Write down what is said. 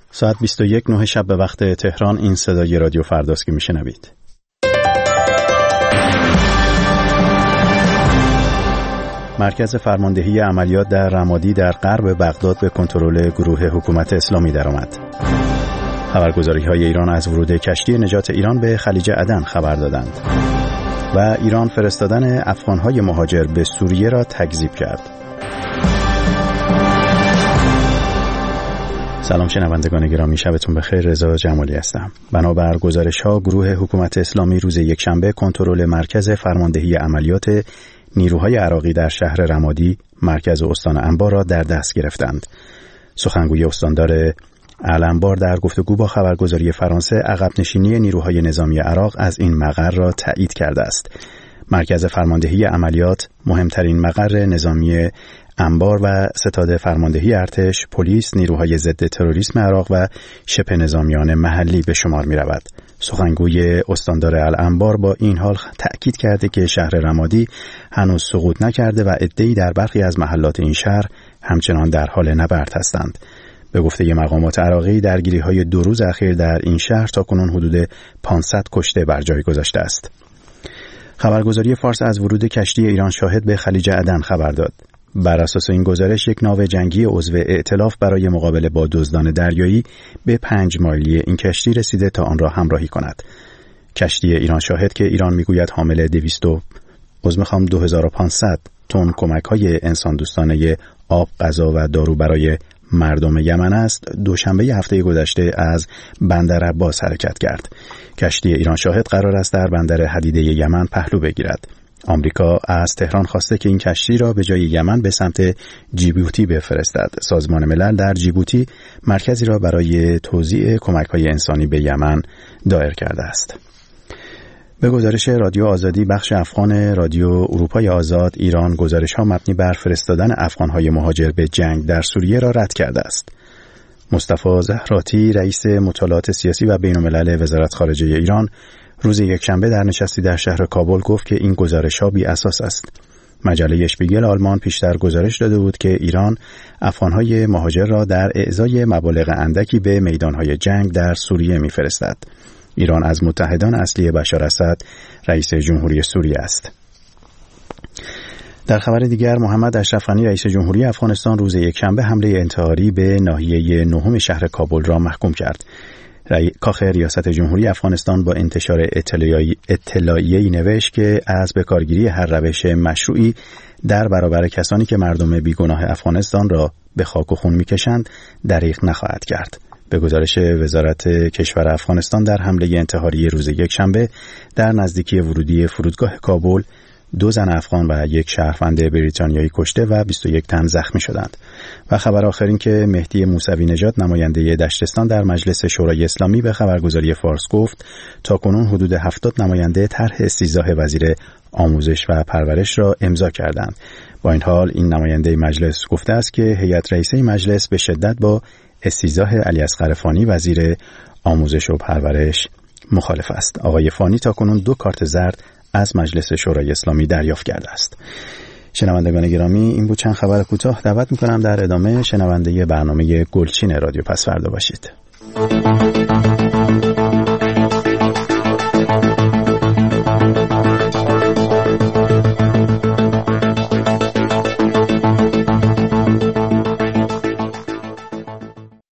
ساعت 21:09 شب به وقت تهران. این صدای رادیو فرداست که میشنوید. مرکز فرماندهی عملیات در رمادی در غرب بغداد به کنترل گروه حکومت اسلامی درآمد. خبرگزاری‌های ایران از ورود کشتی نجات ایران به خلیج عدن خبر دادند و ایران فرستادن افغان‌های مهاجر به سوریه را تکذیب کرد. سلام شنوندگان گرامی، شبتون بخیر. رضا جمالی هستم. بنابر گزارش‌ها گروه حکومت اسلامی روز یکشنبه کنترل مرکز فرماندهی عملیات نیروهای عراقی در شهر رمادی، مرکز استان انبار را در دست گرفتند. سخنگوی استاندار الانبار در گفتگو با خبرگزاری فرانسه عقب نشینی نیروهای نظامی عراق از این مقر را تایید کرده است. مرکز فرماندهی عملیات مهمترین مقر نظامی انبار و ستاد فرماندهی ارتش، پلیس، نیروهای ضد تروریسم عراق و شبه نظامیان محلی به شمار می رود. سخنگوی استاندار الانبار با این حال تأکید کرده که شهر رمادی هنوز سقوط نکرده و عده‌ای در برخی از محلات این شهر همچنان در حال نبرد هستند. به گفته مقامات عراقی، درگیری‌های 2 روز اخیر در این شهر تاکنون حدود 500 کشته بر جای گذاشته است. خبرگزاری فارس از ورود کشتی ایران شاهد به خلیج عدن خبر داد. بر اساس این گزارش، یک ناو جنگی عضو ائتلاف برای مقابله با دزدان دریایی به 5 مایلی این کشتی رسیده تا آن را همراهی کند. کشتی ایران شاهد که ایران میگوید حامل 2500 تن کمک‌های انسان دوستانه آب، غذا و دارو برای مردم یمن است، دوشنبه هفته گذشته از بندر عباس حرکت کرد. کشتی ایران شاهد قرار است در بندر حدیده یمن پهلو بگیرد. آمریکا از تهران خواسته که این کشتی را به جای یمن به سمت جیبوتی بفرستد. سازمان ملل در جیبوتی مرکزی را برای توزیع کمک‌های انسانی به یمن دایر کرده است. به گزارش رادیو آزادی بخش افغان رادیو اروپای آزاد، ایران گزارش‌ها مبنی بر فرستادن افغان‌های مهاجر به جنگ در سوریه را رد کرده است. مصطفی زهراتی، رئیس مطالعات سیاسی و بین‌الملل وزارت خارجه ایران، روز یکشنبه در نشستی در شهر کابل گفت که این گزارش‌ها بی اساس است. مجله اشپیگل آلمان پیشتر گزارش داده بود که ایران افغان‌های مهاجر را در اعزای مبالغ اندکی به میدان‌های جنگ در سوریه می‌فرستد. ایران از متحدان اصلی بشار اسد، رئیس جمهوری سوریه است. در خبر دیگر، محمد اشرف غنی رئیس جمهوری افغانستان روز یکشنبه حمله انتحاری به ناحیه 9 شهر کابل را محکوم کرد. کاخ ریاست جمهوری افغانستان با انتشار اطلاعیه‌ای نوشت که از بکارگیری هر روش مشروعی در برابر کسانی که مردم بیگناه افغانستان را به خاک و خون می‌کشند دریغ نخواهد کرد. به گزارش وزارت کشور افغانستان، در حمله انتحاری روز یکشنبه در نزدیکی ورودی فرودگاه کابل 2 زن افغان و 1 شهروند بریتانیایی کشته و 21 تن زخمی شدند. و خبر آخر این که مهدی موسوی نژاد، نماینده دشتستان در مجلس شورای اسلامی، به خبرگزاری فارس گفت تاکنون حدود 70 نماینده طرح استیضاح وزیر آموزش و پرورش را امضا کردند. با این حال این نماینده مجلس گفته است که هیئت رئیسه مجلس به شدت با استیضاح علی اصغر فانی وزیر آموزش و پرورش مخالف است. آقای فانی تاکنون 2 کارت زرد از مجلس شورای اسلامی دریافت کرده است. شنوندگان گرامی، این بود چند خبر کوتاه. دعوت می‌کنم در ادامه شنونده برنامه گلچین رادیو پس‌فردا باشید.